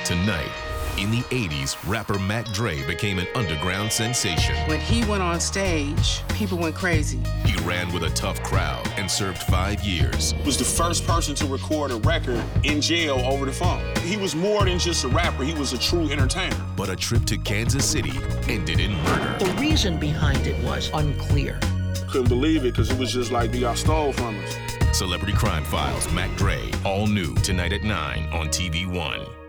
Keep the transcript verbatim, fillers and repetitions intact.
Tonight, in the eighties, rapper Mac Dre became an underground sensation. When he went on stage, people went crazy. He ran with a tough crowd and served five years. He was the first person to record a record in jail over the phone. He was more than just a rapper, he was a true entertainer. But a trip to Kansas City ended in murder. The reason behind it was unclear. Couldn't believe it because it was just like they got stole from us. Celebrity Crime Files, Mac Dre, all new tonight at nine on T V One.